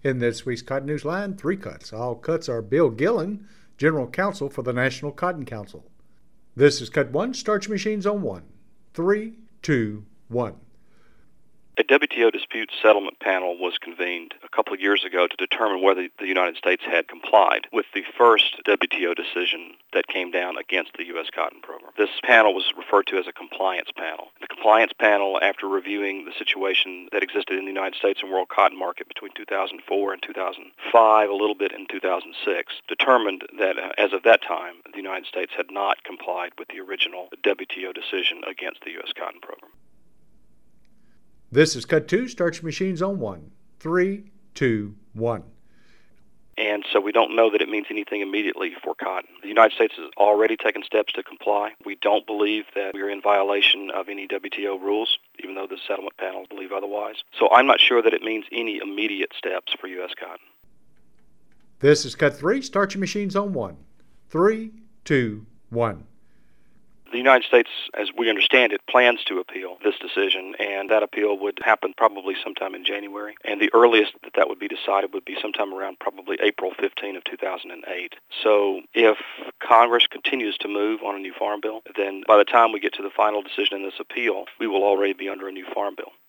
In this week's Cotton News Line, 3 cuts. All cuts are Bill Gillen, General Counsel for the National Cotton Council. This is Cut 1, Starch Machines on 1. 3, 2, 1. A WTO dispute settlement panel was convened a couple of years ago to determine whether the United States had complied with the first WTO decision that came down against the U.S. cotton program. This panel was referred to as a compliance panel. The compliance panel, after reviewing the situation that existed in the United States and world cotton market between 2004 and 2005, a little bit in 2006, determined that as of that time, the United States had not complied with the original WTO decision against the U.S. cotton program. This is Cut 2, Starch Machines on 1. 3, 2, 1. And so we don't know that it means anything immediately for cotton. The United States has already taken steps to comply. We don't believe that we are in violation of any WTO rules, even though the settlement panel believe otherwise. So I'm not sure that it means any immediate steps for U.S. cotton. This is Cut 3, Starch Machines on 1. 3, 2, 1. The United States, as we understand it, plans to appeal this decision, and that appeal would happen probably sometime in January. And the earliest that would be decided would be sometime around probably April 15 of 2008. So if Congress continues to move on a new farm bill, then by the time we get to the final decision in this appeal, we will already be under a new farm bill.